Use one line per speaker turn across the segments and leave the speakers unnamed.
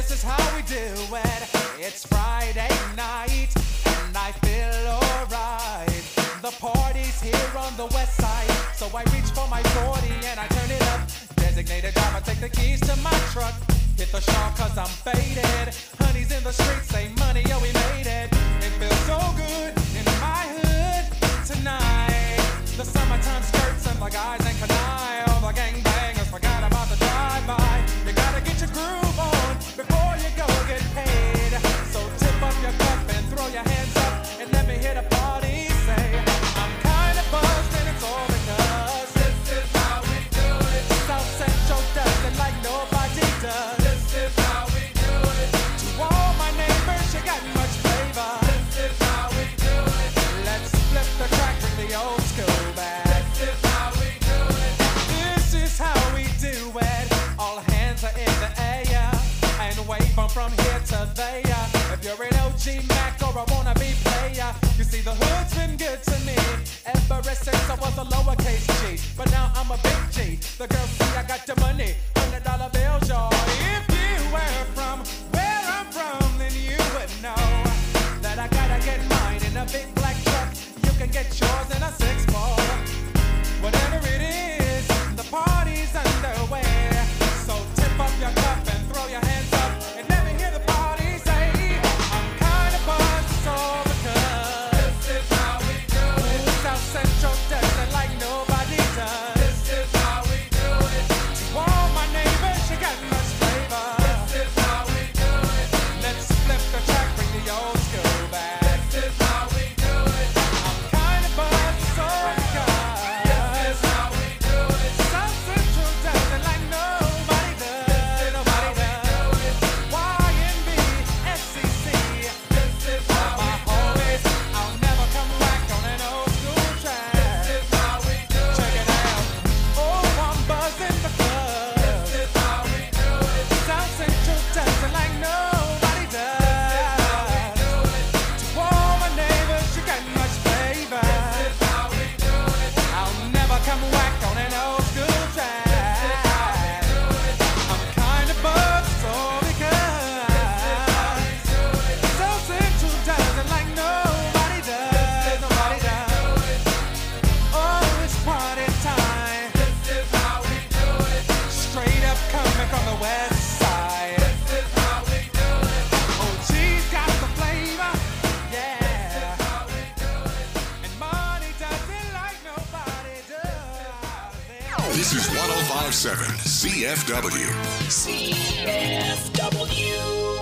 This is how we do it. It's Friday night and I feel alright. The party's here on the west side, so I reach for my 40 and I turn it up. Designated driver, take the keys to my truck. Hit the shop cause I'm faded. Honey's in the streets, say money, yo, we made it. It feels so good in my hood tonight. The summertime skirts and the guys ain't canine. All the gangbangers forgot about the drive-by. You gotta get your groove on before you go get paid. So tip up your cup and throw your hands up and let me hear the party say, I'm kinda buzzed and it's all because this is how we do it. South Central does it like nobody does. This is how we do it. To all my neighbors, you got much flavor. This is how we do it. Let's flip the track, bring the old school back. This is how we do it. This is how we do it. All hands are in the air and wave from here to there. If you're an OG Mac or a wannabe player, you see the hood's been good to me ever since I was a lowercase G. But now I'm a big G. The girls see I got the money, $100 bills, y'all. If you were from where I'm from, then you would know that I gotta get mine in a big black truck. You can get yours in a 6-4. Whatever it is, the party's underway. So tip up your cup and throw your hands up and let me hear the party say, I'm kinda buzzed, it's all because this is how we do it. South Central does it like nobody does. This is how we do it. To all my neighbors, you got much flavor. This is how we do it. Let's flip the track, bring the old school back. This is how we do it. I'm kinda buzzed, it's all because this is how we do it. South Central does it like nobody does. Nobody does. YNB, SCC. This is how my homies. I'll never come back on an old school track. This is how we do it. Check it out. Oh, I'm buzzing the club. This is how we do it. South Central does it like nobody does. This is how we do it. To all my neighbors, you got much flavor. This is how we do it. I'll never come back on an old school track. This is how we do it. I'm kinda buzzed, so because South Central does it like nobody does. Nobody does. Oh, it's party time. This is how we do it. Straight up coming from the west side. This is how we do it. Oh, geez, got the flavor. Yeah. This is how we do it. And money does it like nobody does.
This is 1057 CFW.
CFW.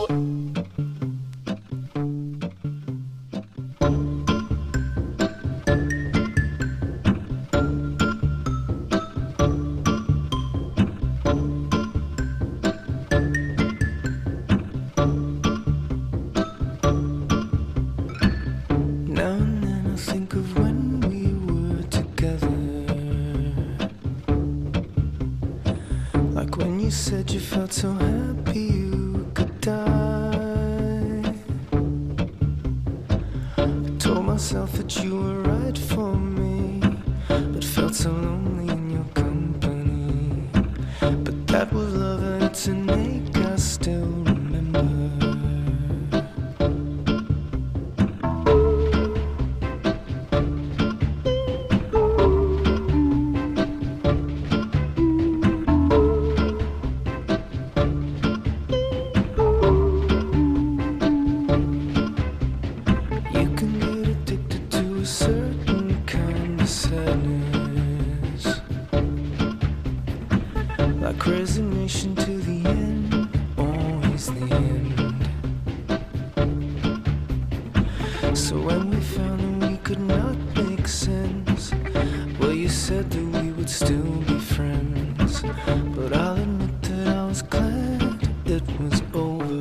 Now and then I think of when we were together. Like when you said you felt so happy you could die. I told myself that you were right for me, but felt so lonely in your company. But that was love and it's an ache I still remember. You can get addicted to a certain kind of sadness, like resignation to the end, always the end. So when we found that we could not make sense, well, you said that we would still be friends. But I'll admit that I was glad it was over.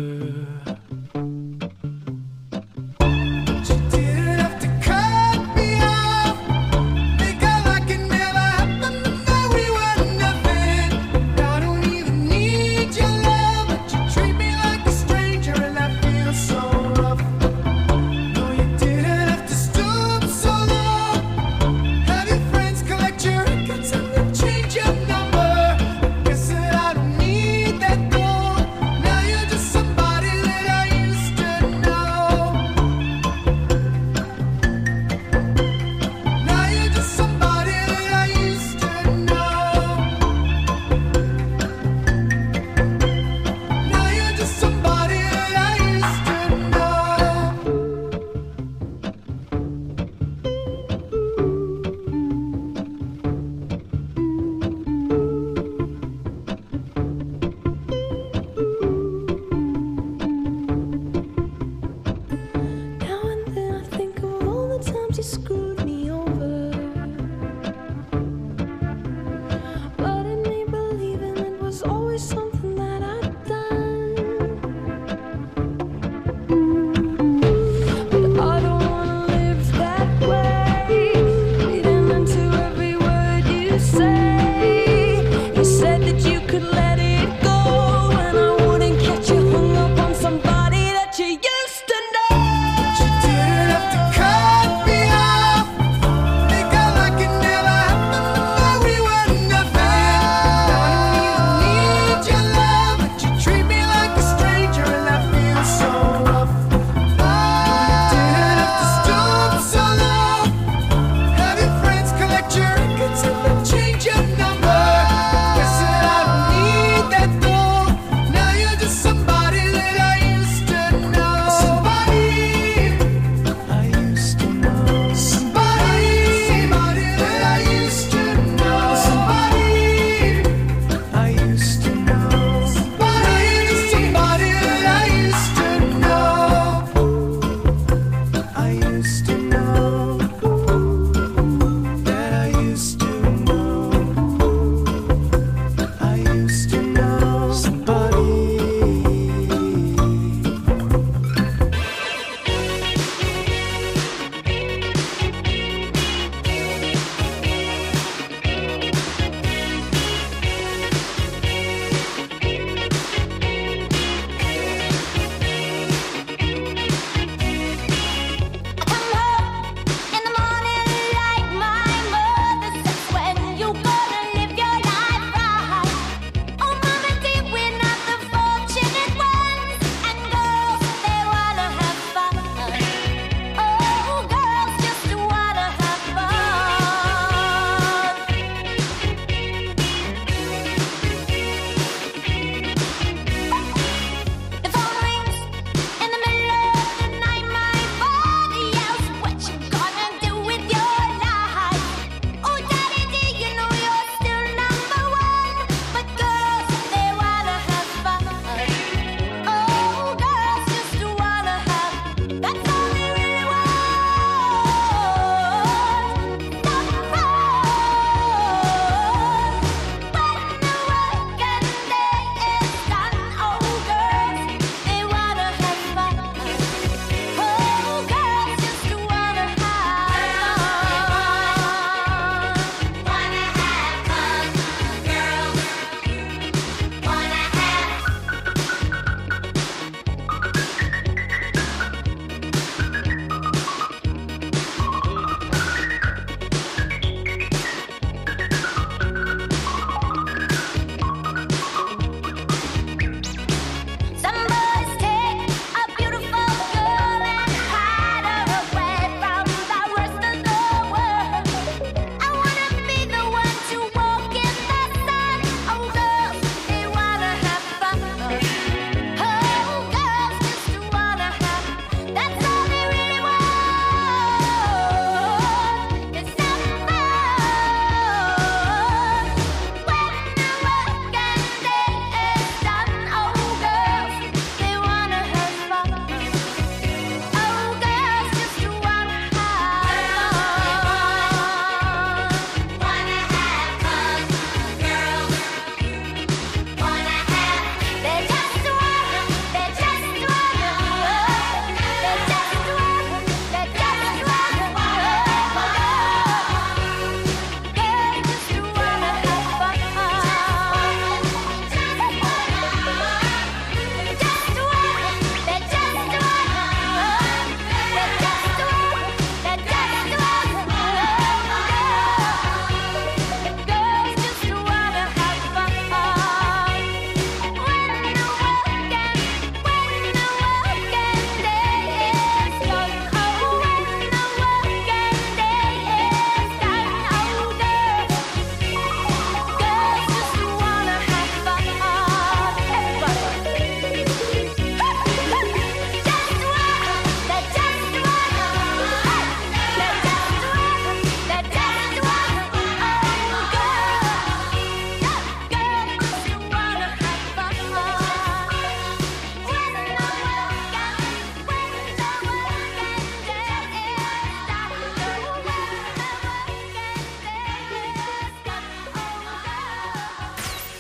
You didn't have to cut me off. Make out like it never happened, and that we were nothing. I don't even need your love, but you treat me like a stranger, and that feels so rough. No, you didn't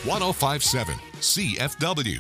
1057 CFW.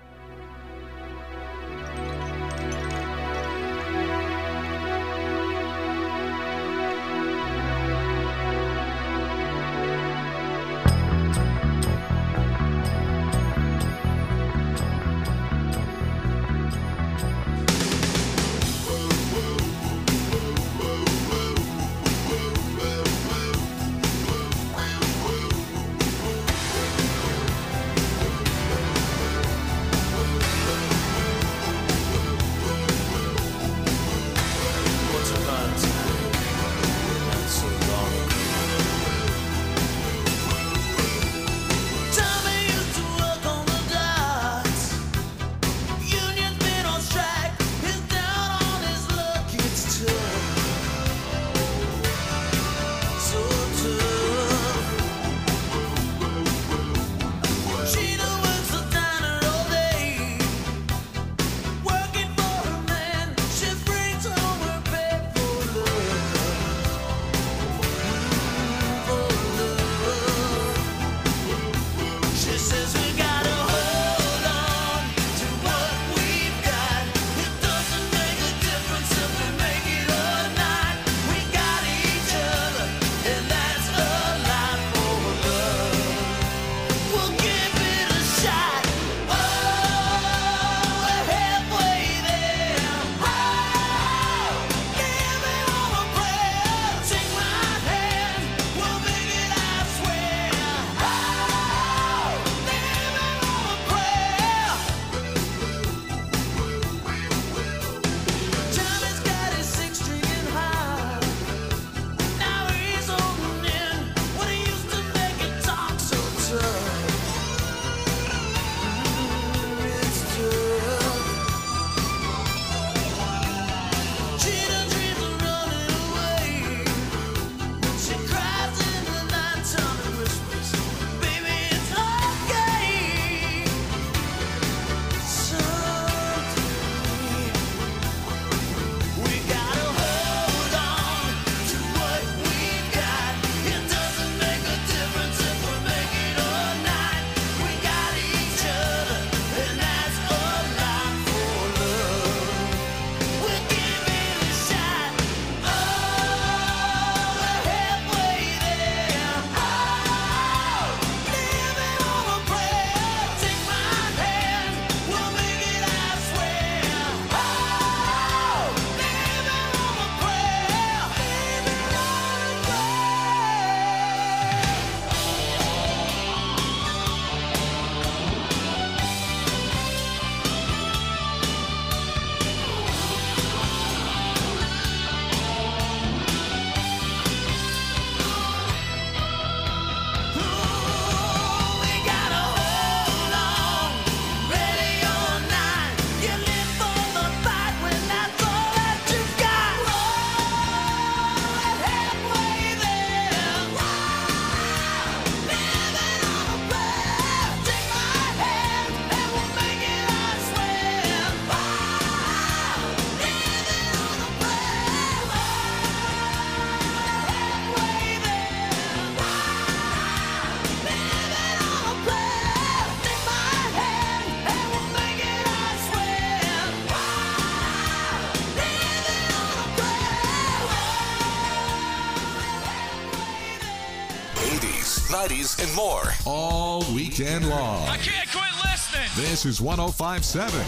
'90s, and more all weekend long.
I can't quit listening.
This is 1057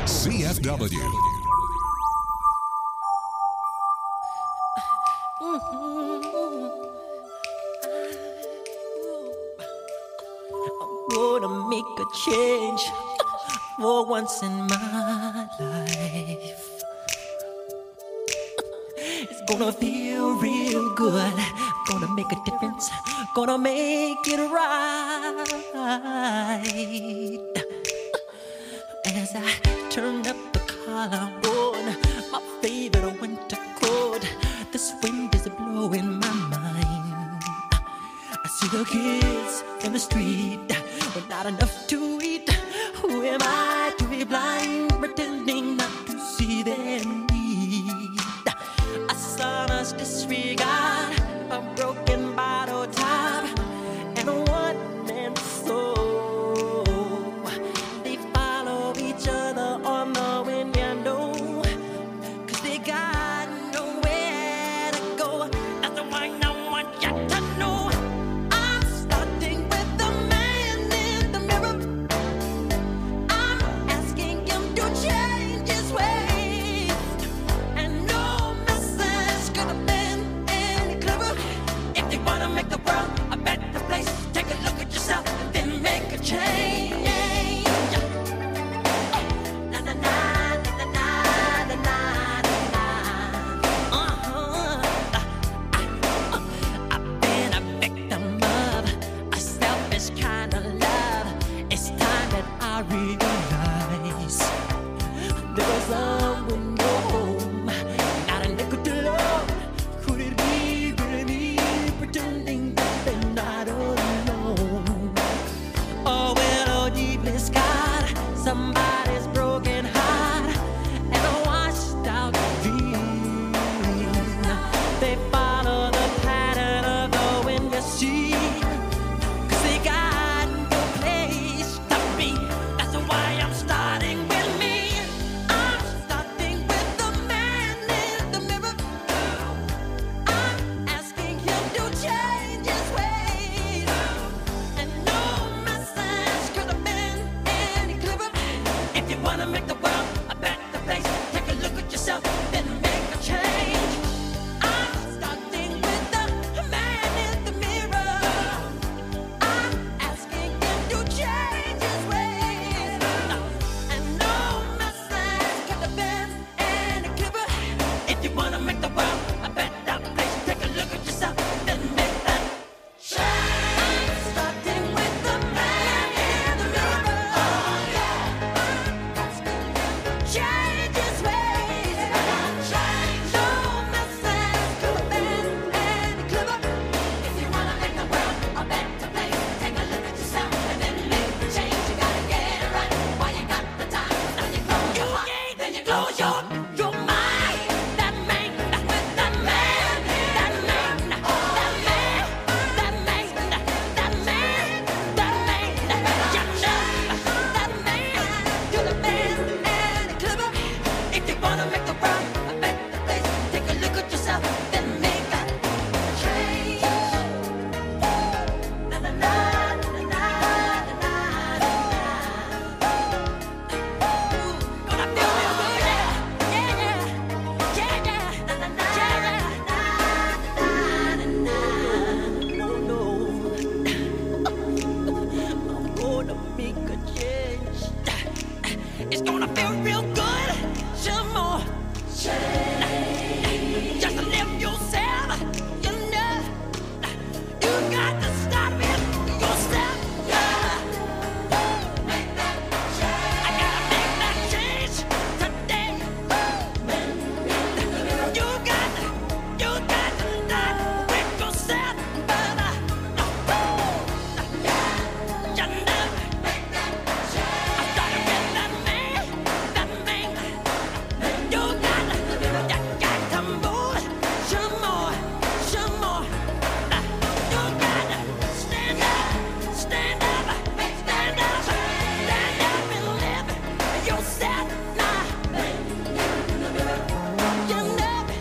CFW.
I'm gonna make a change for once in my life. It's gonna feel real good. Gonna make a difference. Gonna make it right. As I turn up the collar on my favorite winter coat, this wind is blowing my mind. I see the kids in the street with not enough to eat. Who am I to be blind, pretending not to see their need? A sonorous disregard, a broken bottle top, and a one-man soul. I realize there was love when you're home, not a nickel to love. Could it be really me pretending that they're not alone? Oh, well, oh, deeply scarred, somebody's broken heart and a washed out dream. They follow the pattern of the wind, you see, 'cause they got no place to be. That's why I'm starting with me. I'm starting with the man in the mirror. I'm asking him to change his ways. And no message could have been any clearer. If you wanna make the world a better place, take a look at yourself, then make a change. I'm starting with the man in the mirror. I'm asking him to change his ways. And no message could have been any clearer. If you wanna make the world a better place, take a look at yourself, then make that change. I'm starting with the man in the mirror. Oh, yeah. I'm asking him to change his ways. No message could have been any clearer. If you wanna make the world a better place, take a look at yourself and then make the change. You gotta get it right while you got the time. Now you close your heart, then you close your mind. That man, that man, that man, that man, that man, that man, that man, that man, you know, that man could have been any clearer. If you wanna make the world a better place, take a look at yourself, then make that change. Na na na na na na na. Gonna feel real good, yeah, yeah, yeah, yeah, na na na, na na na. No, no, I'm gonna make a change. It's gonna feel real good, some more. Just live yourself, you know. You got to start with yourself. Make that change. I gotta make that change today. You got to start with yourself, brother. You know. Make that change. I started with that man. You got to move some more. You got to stand up, stand up and live yourself now. You know it.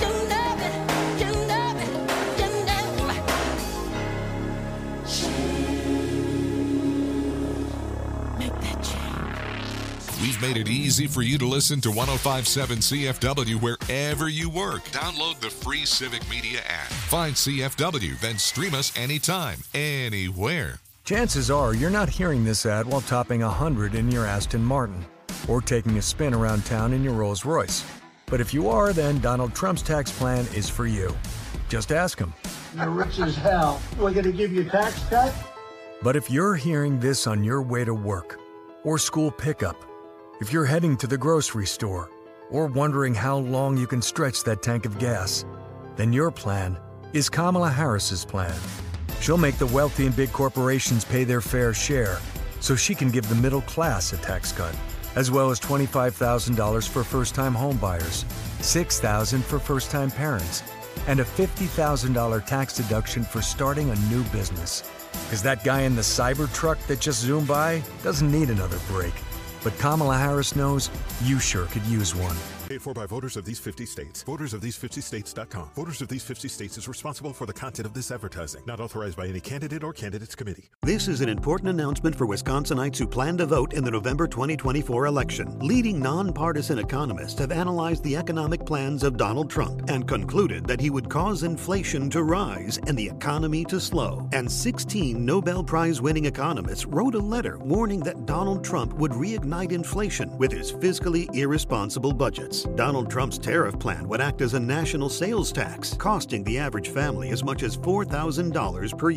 Make that change.
We've made it easy for you to listen to 105.7 CFW wherever you work. Download the free Civic Media app. Find CFW, then stream us anytime, anywhere.
Chances are you're not hearing this ad while topping 100 in your Aston Martin or taking a spin around town in your Rolls Royce. But if you are, then Donald Trump's tax plan is for you. Just ask him.
You're rich as hell. We're going to give you a tax cut?
But if you're hearing this on your way to work or school pickup, if you're heading to the grocery store or wondering how long you can stretch that tank of gas, then your plan is Kamala Harris's plan. She'll make the wealthy and big corporations pay their fair share so she can give the middle class a tax cut, as well as $25,000 for first-time home buyers, $6,000 for first-time parents, and a $50,000 tax deduction for starting a new business. Because that guy in the Cybertruck that just zoomed by doesn't need another break. But Kamala Harris knows you sure could use one.
Paid for by voters of these 50 states. VotersOfThese50States.com. Voters of these 50 states is responsible for the content of this advertising. Not authorized by any candidate or candidates committee.
This is an important announcement for Wisconsinites who plan to vote in the November 2024 election. Leading nonpartisan economists have analyzed the economic plans of Donald Trump and concluded that he would cause inflation to rise and the economy to slow. And 16 Nobel Prize-winning economists wrote a letter warning that Donald Trump would reignite inflation with his fiscally irresponsible budgets. Donald Trump's tariff plan would act as a national sales tax, costing the average family as much as $4,000 per year.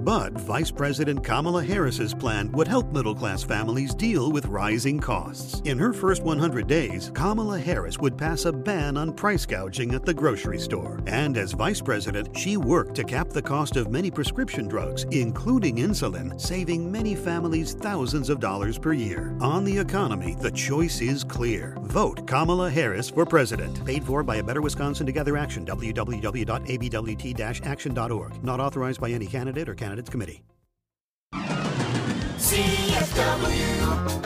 But Vice President Kamala Harris's plan would help middle-class families deal with rising costs. In her first 100 days, Kamala Harris would pass a ban on price gouging at the grocery store. And as Vice President, she worked to cap the cost of many prescription drugs, including insulin, saving many families thousands of dollars per year. On the economy, the choice is clear. Vote Kamala Harris for president. Paid for by A Better Wisconsin Together Action, www.abwt-action.org. Not authorized by any candidate or candidates committee.
CFW.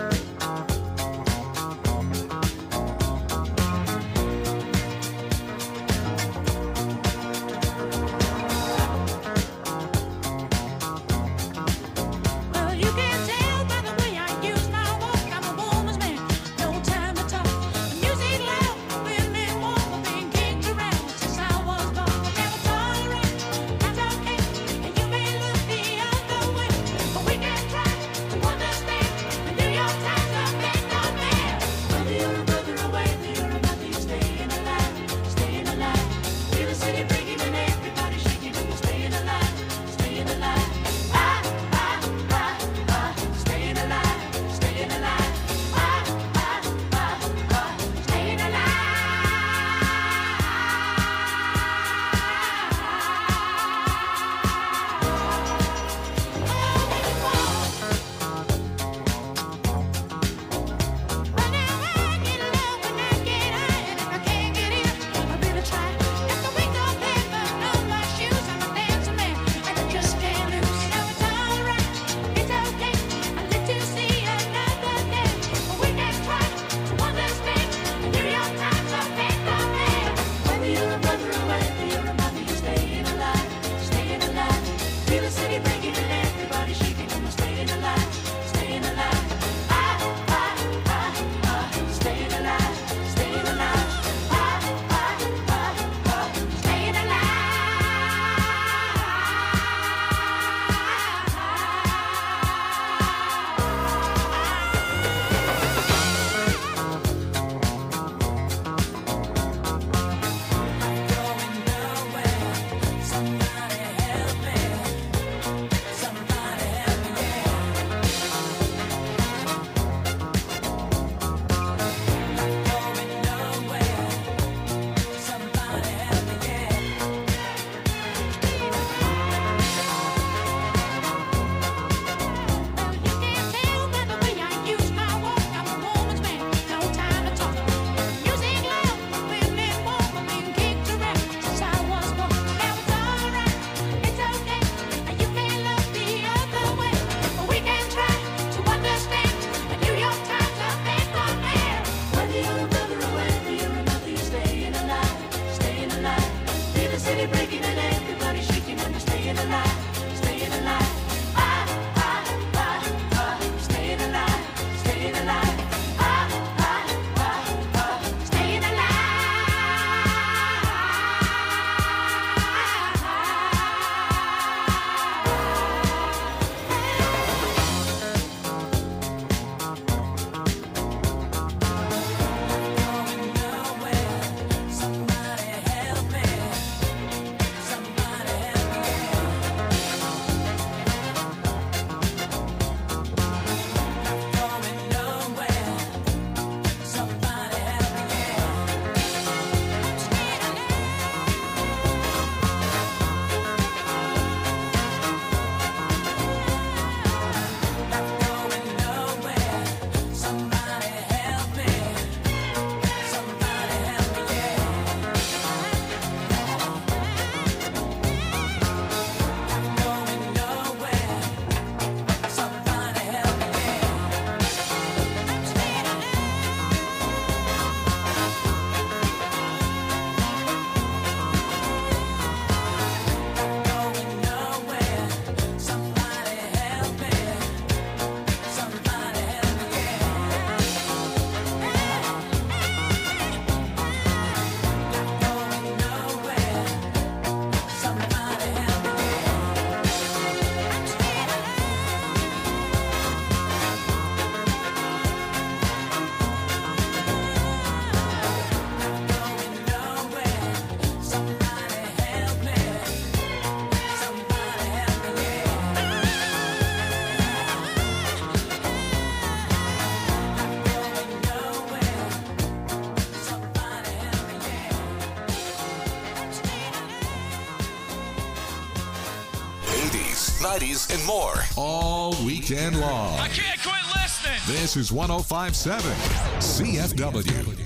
90s, and more all weekend long.
I can't quit listening.
This is 105.7 CFW.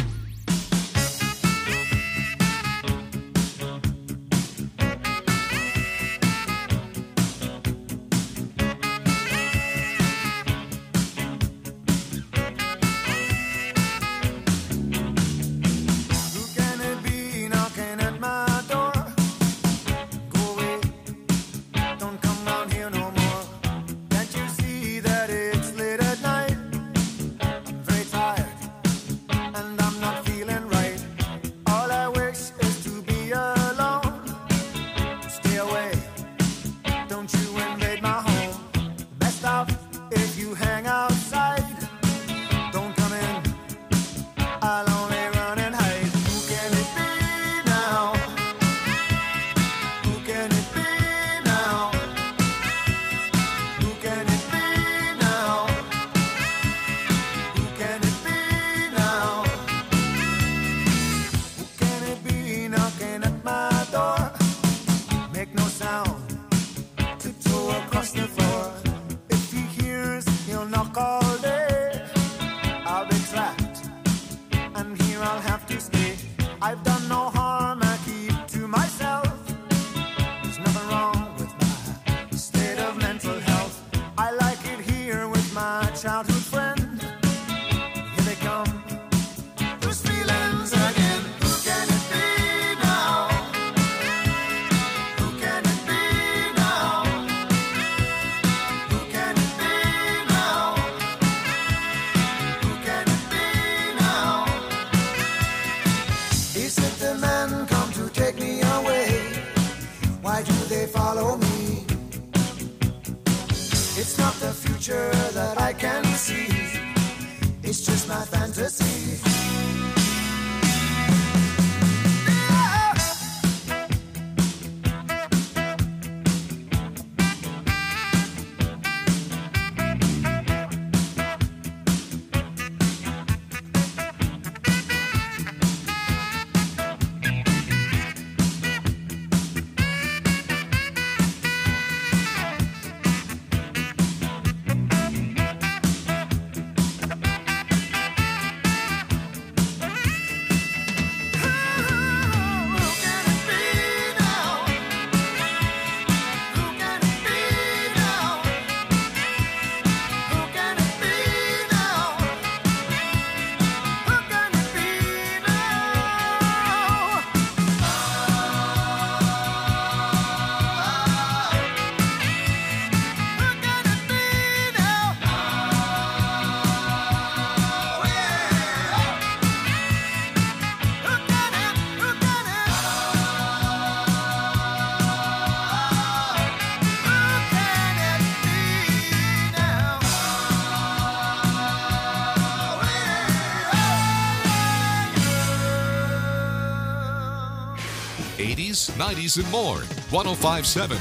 '80s, '90s, and more. 105.7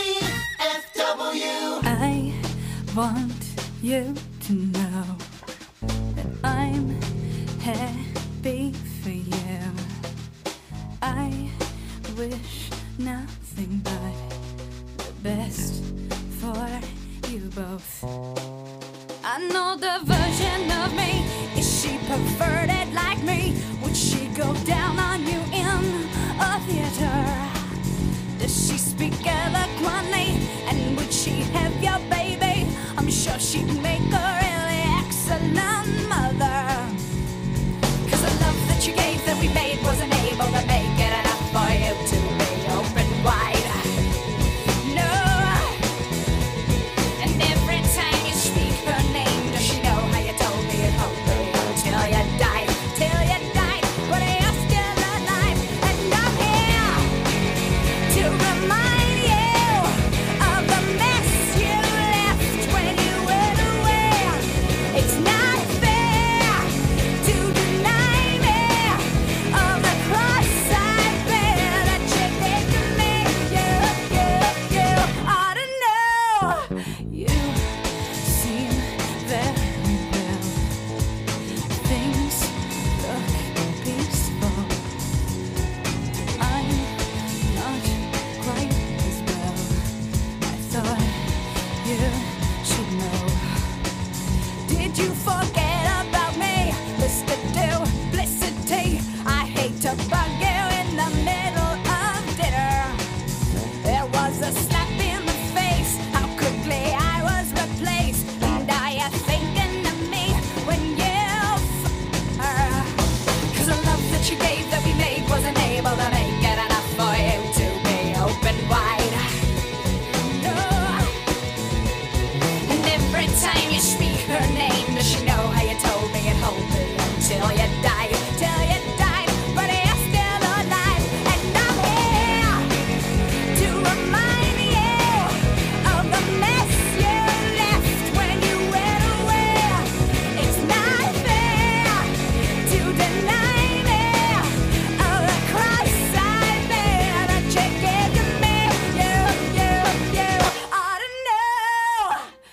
CFW.
I want you to know that I'm happy for you. I wish nothing but the best for you both. I know the version of me. Is she perverted like me? Would she go down on you in a theater? Does she speak eloquently? And would she have your baby? I'm sure she'd make a really excellent mother. 'Cause the love that you gave that we made wasn't able to make it enough for you to be open wide. No. And every time you speak her name, does she know how you told me it hoped for you till you died? Till you died, but you're still alive. And I'm here to remind you of the mess you left when you went away. forget about me. Mr. Duplicity, I hate to bug you in the middle of dinner. There was a slap in the face, how quickly I was replaced. And are you thinking of me when you her? 'Cause the love that you gave that we made wasn't able to make it enough for you to be open wide. No. And every time you speak her name, does she know how you told me and hold me until you died, till you died, but you're still alive. And I'm here to remind you of the mess you left when you went away. It's not fair to deny me of the cross I bear that you gave to me. You ought to know.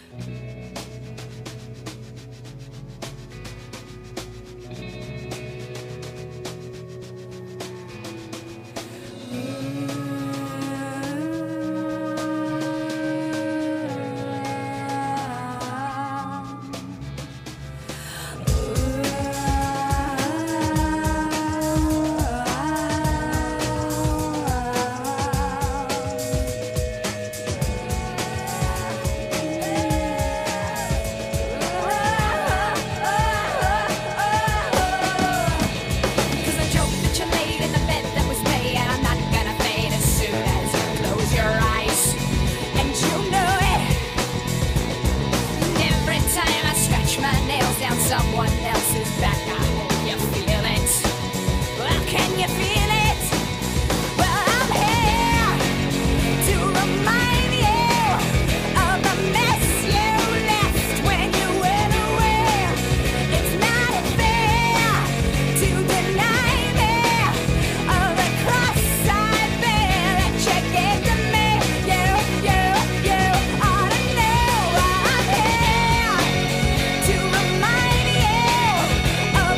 Cause the joke that you laid in the bed that was made, and I'm not gonna fade as soon as you close your eyes. And you know it. And every time I scratch my nails down someone else's back, I hope you feel it. Well, can you feel it? Well, I'm here to remind you of the mess you left when you went away. It's not fair to deny me of the cross I bear that you gave to me. You ought to know I'm here to remind you of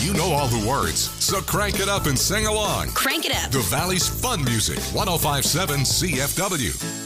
You know all the words, so crank it up and sing along.
Crank it up.
The Valley's fun music, 105.7 CFW.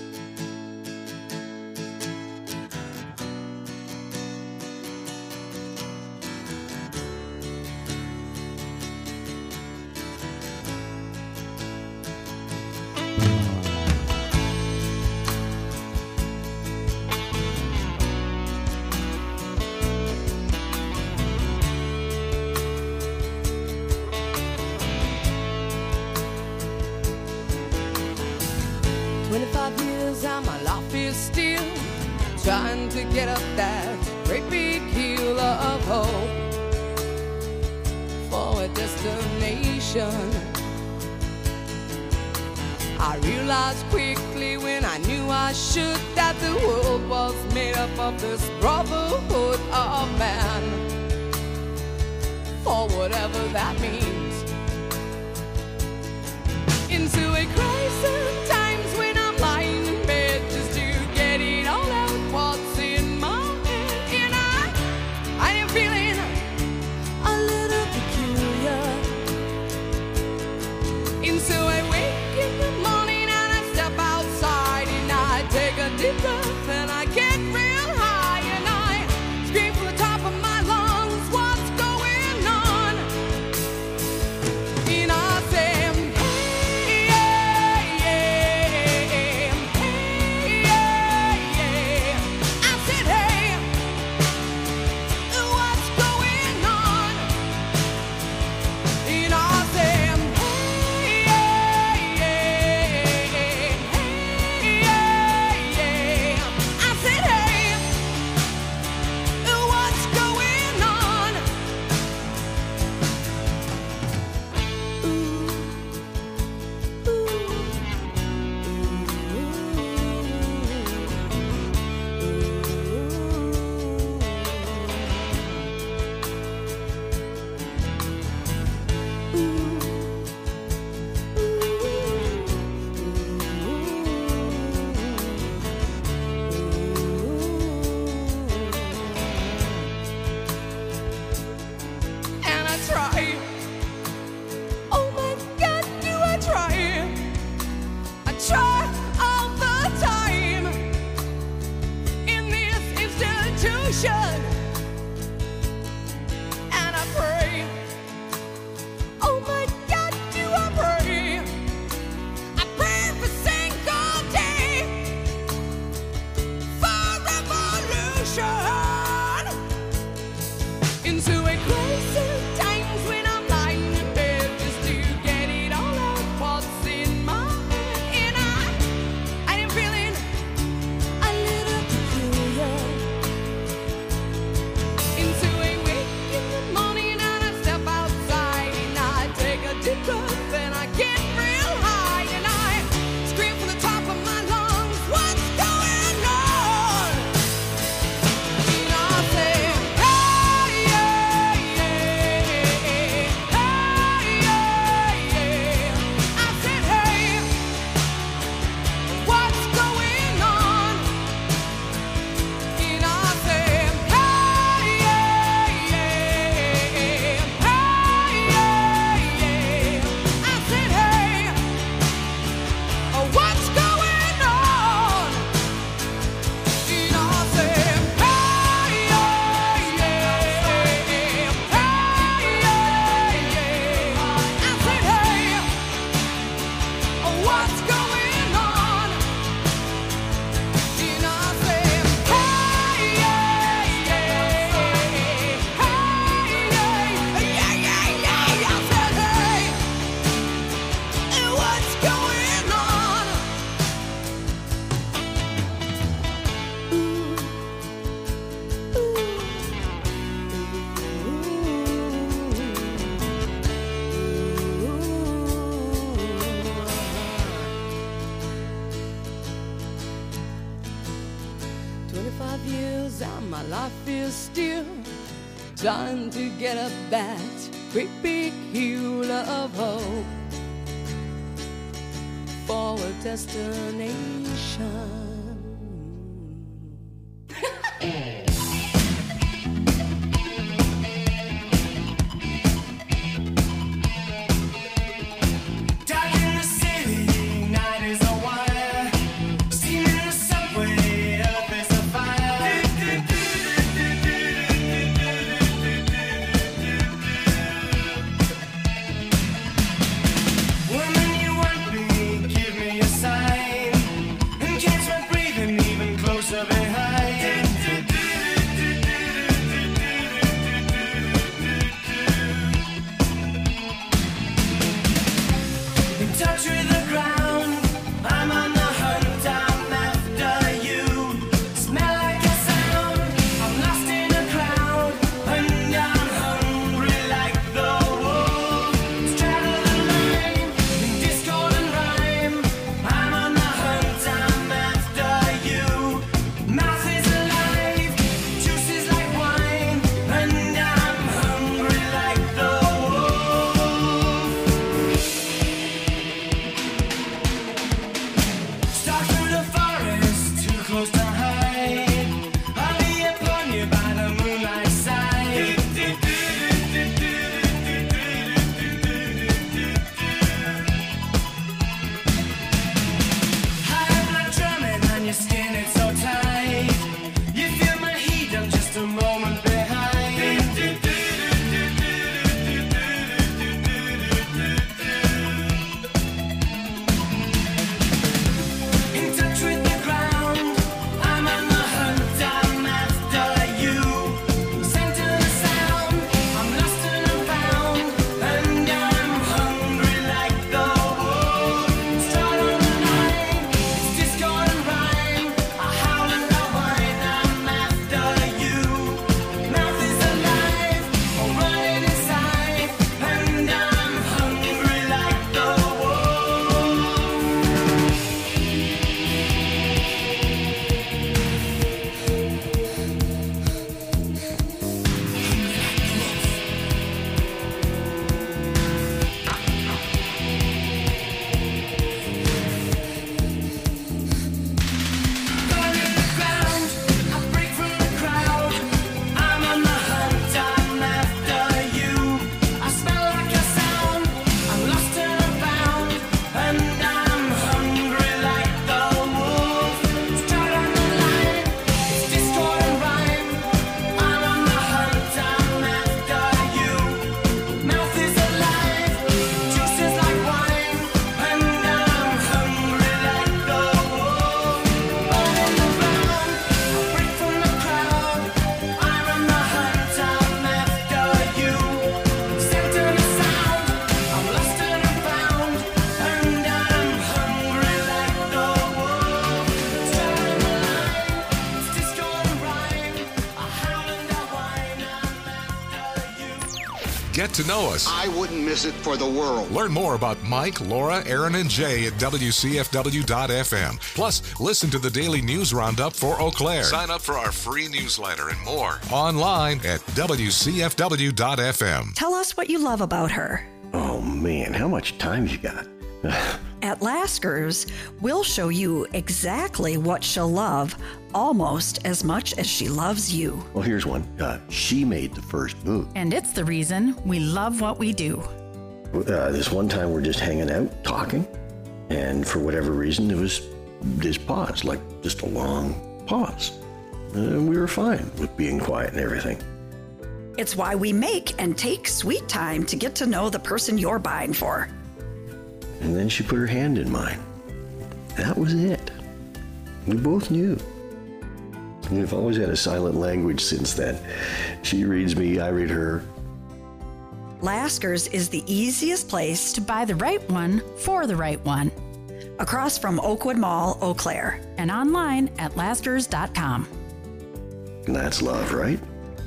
Trying to get up that great big hill of hope for a destination. I realized quickly when I knew I should that the world was made up of this brotherhood of man, for whatever that means. Into a crisis times when I'm lying in bed just to get it all out. What's in my head, and I am feeling a little peculiar. And so I wake in the morning and I step outside and I take a deep breath and I get real high and I scream from the top of my lungs, what's going on? And I say, trying to get up that great big hill of hope for a destination.
Get to know us.
I wouldn't miss it for the world.
Learn more about Mike, Laura, Aaron, and Jay at WCFW.FM. Plus, listen to the daily news roundup for Eau Claire. Sign up for our free newsletter and more online at WCFW.FM.
Tell us what you love about her.
Oh, man, how much time you got?
At Lasker's, we'll show you exactly what she'll love almost as much as she loves you.
Well, here's one. She made the first move.
And it's the reason we love what we do.
This one time we're just hanging out, talking, and for whatever reason, there was this pause, like just a long pause. And we were fine with being quiet and everything.
It's why we make and take sweet time to get to know the person you're buying for.
And then she put her hand in mine. That was it. We both knew. We've always had a silent language since then. She reads me, I read her.
Lasker's is the easiest place
to buy the right one for the right one.
Across from Oakwood Mall, Eau Claire.
And online at Laskers.com.
That's love, right?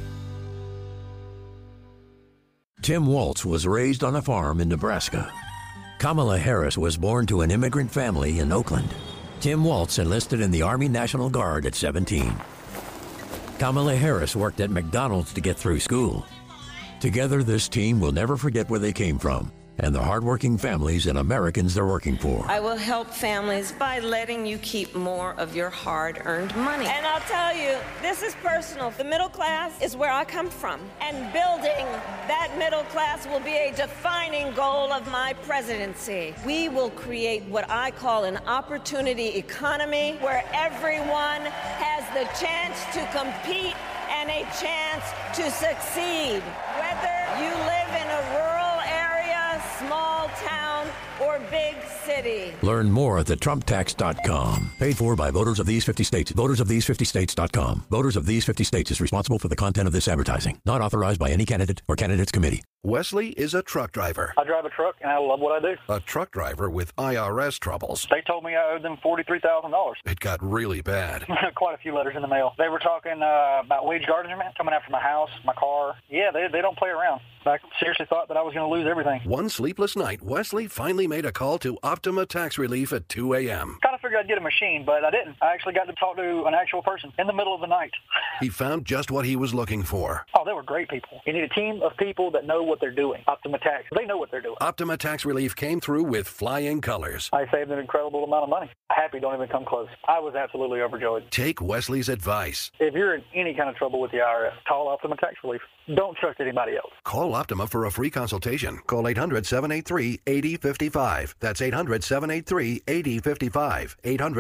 Tim Waltz was raised on a farm in Nebraska. Kamala Harris was born to an immigrant family in Oakland. Tim Waltz enlisted in the Army National Guard at 17. Kamala Harris worked at McDonald's to get through school. Together, this team will never forget where they came from and the hardworking families and Americans they're working for.
I will help families by letting you keep more of your hard-earned money. And I'll tell you, this is personal. The middle class is where I come from, and building that middle class will be a defining goal of my presidency. We will create what I call an opportunity economy where everyone has the chance to compete and a chance to succeed. Whether you live in a rural area, small town, or big city.
Learn more at thetrumptax.com. Paid for by voters of these 50 states. Votersofthese50states.com. Voters of these 50 states is responsible for the content of this advertising. Not authorized by any candidate or candidates committee.
Wesley is a truck driver.
I drive a truck, and I love what I do.
A truck driver with IRS troubles.
They told me I owed them $43,000.
It got really bad.
Quite a few letters in the mail. They were talking about wage garnishment, coming after my house, my car. Yeah, they don't play around. I seriously thought that I was going to lose everything.
One sleepless night, Wesley finally made a call to Optima Tax Relief at 2 a.m.
Kind of figured I'd get a machine, but I didn't. I actually got to talk to an actual person in the middle of the night.
He found just what he was looking for.
Oh, they were great people. You need a team of people that know what they're doing. Optima Tax, they know what they're doing.
Optima Tax Relief came through with flying colors.
I saved an incredible amount of money. Happy don't even come close. I was absolutely overjoyed.
Take Wesley's advice.
If you're in any kind of trouble with the IRS, call Optima Tax Relief. Don't trust anybody else.
Call Optima for a free consultation. Call 800-783-8055. That's 800-783-8055.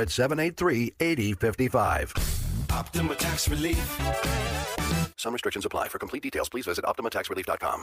800-783-8055.
Optima Tax Relief.
Some restrictions apply. For complete details, please visit OptimaTaxRelief.com.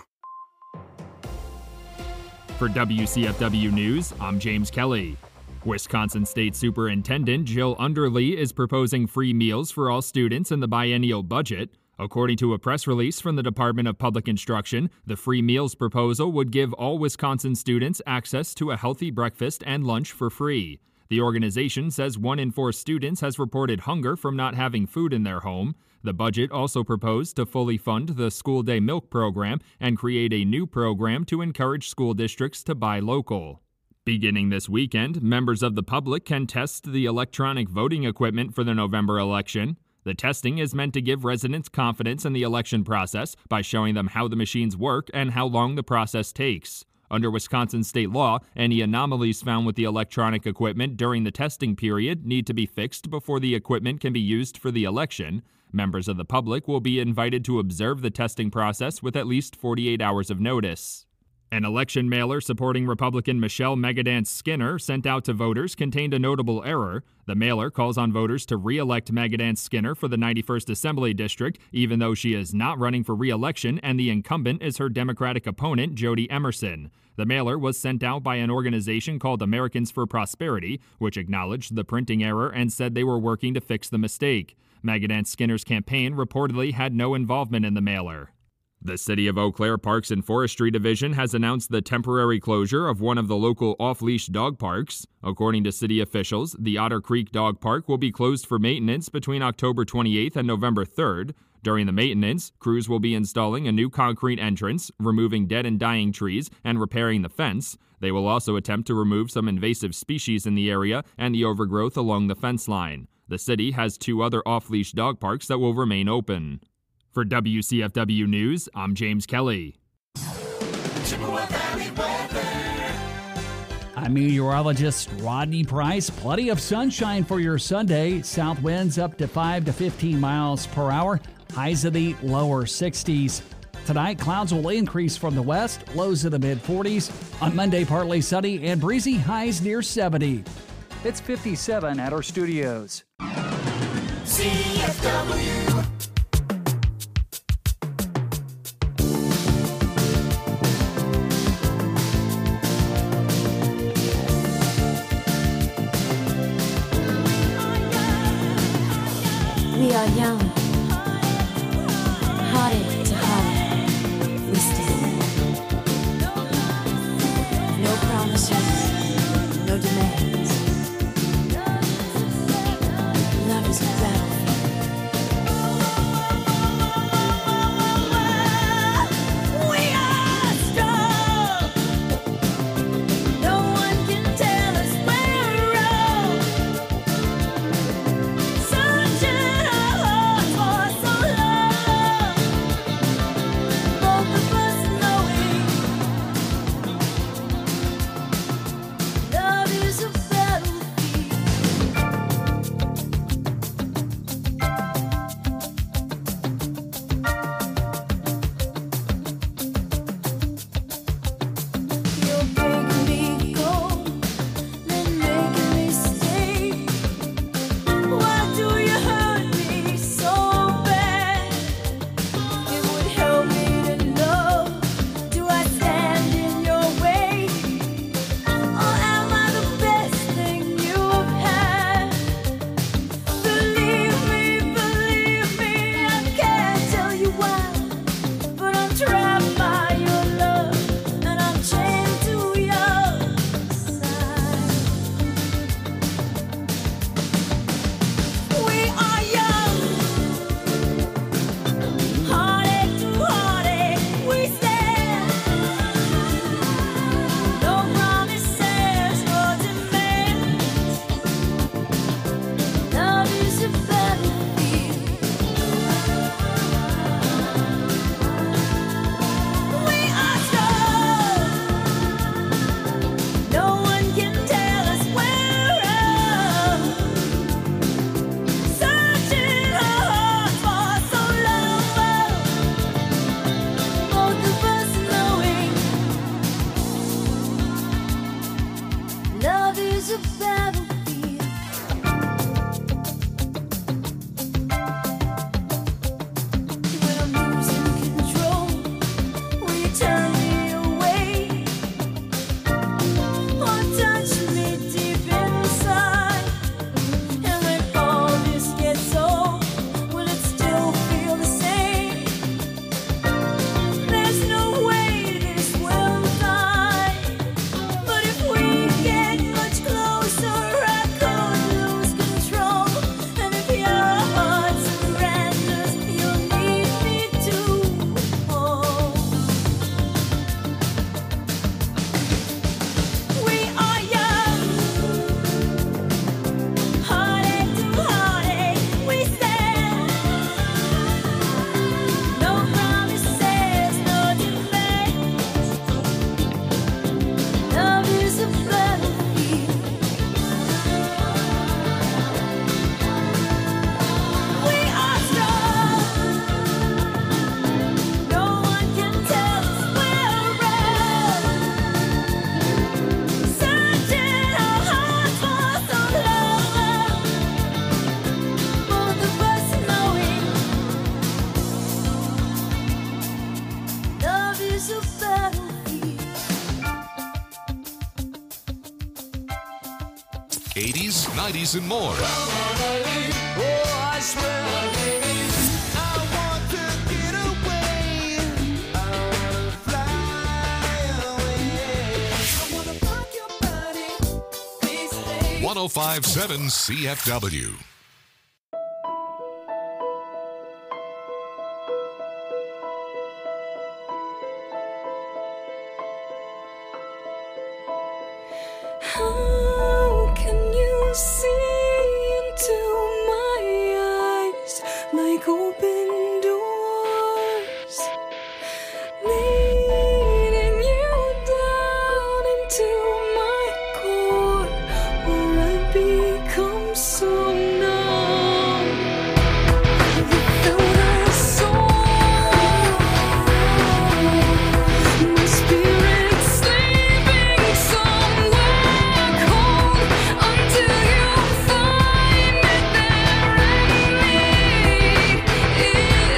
For WCFW News, I'm James Kelly. Wisconsin State Superintendent Jill Underly is proposing free meals for all students in the biennial budget. According to a press release from the Department of Public Instruction, the free meals proposal would give all Wisconsin students access to a healthy breakfast and lunch for free. The organization says 1 in 4 students has reported hunger from not having food in their home. The budget also proposed to fully fund the school day milk program and create a new program to encourage school districts to buy local. Beginning this weekend, members of the public can test the electronic voting equipment for the November election. The testing is meant to give residents confidence in the election process by showing them how the machines work and how long the process takes. Under Wisconsin state law, any anomalies found with the electronic equipment during the testing period need to be fixed before the equipment can be used for the election. Members of the public will be invited to observe the testing process with at least 48 hours of notice. An election mailer supporting Republican Michelle Megadance Skinner sent out to voters contained a notable error. The mailer calls on voters to re-elect Megadance Skinner for the 91st Assembly District, even though she is not running for re-election and the incumbent is her Democratic opponent, Jody Emerson. The mailer was sent out by an organization called Americans for Prosperity, which acknowledged the printing error and said they were working to fix the mistake. Megadance Skinner's campaign reportedly had no involvement in the mailer. The City of Eau Claire Parks and Forestry Division has announced the temporary closure of one of the local off-leash dog parks. According to city officials, the Otter Creek Dog Park will be closed for maintenance between October 28th and November 3rd. During the maintenance, crews will be installing a new concrete entrance, removing dead and dying trees, and repairing the fence. They will also attempt to remove some invasive species in the area and the overgrowth along the fence line. The city has 2 other off-leash dog parks that will remain open. For WCFW News, I'm James Kelly.
Chippewa Valley weather.
I'm meteorologist Rodney Price. Plenty of sunshine for your Sunday. South winds up to 5 to 15 miles per hour. Highs in the lower 60s. Tonight, clouds will increase from the west. Lows in the mid-40s. On Monday, partly sunny and breezy. Highs near 70. It's 57 at our studios.
CFW.
We are young, heartache to heartache, we stand. No promises, no demands. Love is a battlefield. We are strong. No one can tell us we're wrong. Sunshine our hearts for so long. Both of us knowing love is a battlefield. You're breaking me cold, then making me stay. Why do you hurt me so bad? It would help me to know. Do I stand in your way, or am I the best thing you've had? Believe me, I can't tell you why, but I'm trapped by your love, and I'm chained to your side. We are young, heartache to heartache, we stand. No promises, no demands. Love is a battlefield. We are strong. No one can tell us we're wrong. Searching our hearts for so long. Both of us knowing love is a battlefield. When I'm losing control, will you turn me away, or touch me deep inside? And when all this gets old, will it still feel the same? There's no way this will die. But if we get much closer, I could lose control. And if your heart surrenders, you'll need me to hold. We are young, heartache to heartache, we stand. No promises, no demands. Love is a battlefield. We are strong. No one can tell us we're wrong. Searching our hearts for so long. Both of us knowing love is a battlefield.
80s, 90s, and more.
Oh, I swear. I want to get away. I wanna fly away. I wanna rock your body. Please stay.
1057 CFW.
How can you see into my eyes like open doors, leading you down into my core, where I become so numb without a soul. My spirit sleeping somewhere cold until you find me there and lead it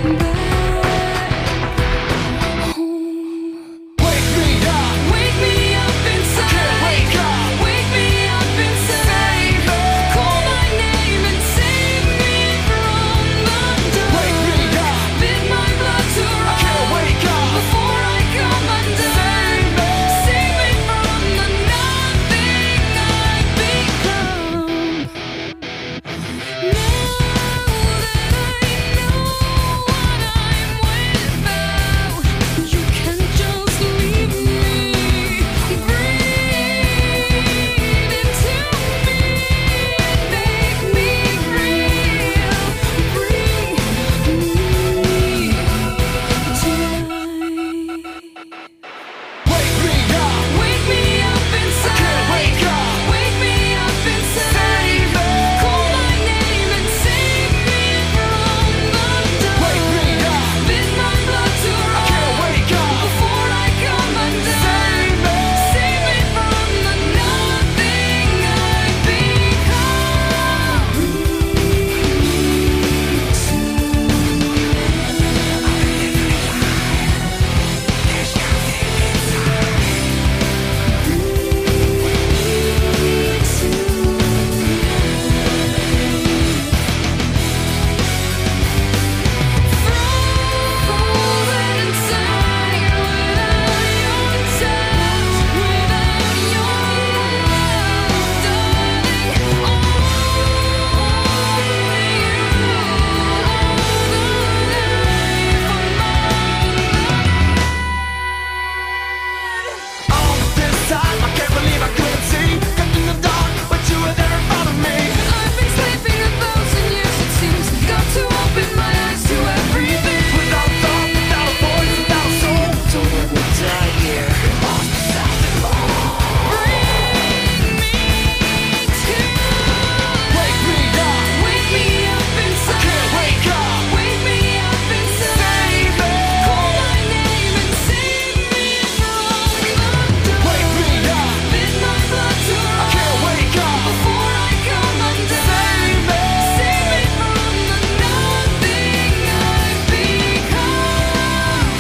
back home. Wake me up inside. Can't wake up. Wake me up inside. Call my name and save me from the dark. Wake me up. Bid my blood to run. Can't wake up before I come undone. Save me from the nothing I've become. Now that I know what I'm without, you can't just leave me. Breathe into me, make me real. Bring me tonight. Wake me up inside. Can't wake up. Wake me up inside. Call my name and save me from the dark. Bid my blood to run. Can't wake up before I come undone. Save me from the nothing I've become. I've been sleeping 1,000 years, it seems. Got to open my eyes to everything. Without thought, without a voice, without a soul. Don't let me die here. Lost something more. Bring me to. Wake me up. Wake me up inside. Can't wake up. Wake me up inside. Call my name and save me from the dark. Wake me up. Bid my blood to run. Can't wake up before I come undone. Save me from the nothing I've become.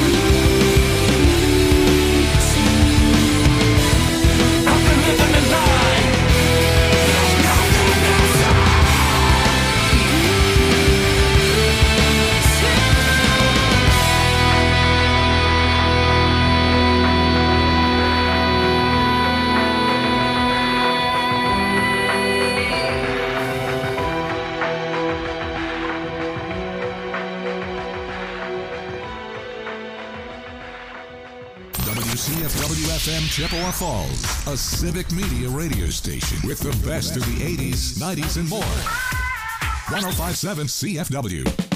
I've been living a lie.
WCFW-FM Chippewa Falls, a civic media radio station with the best of the 80s, 90s, and more. 105.7 CFW.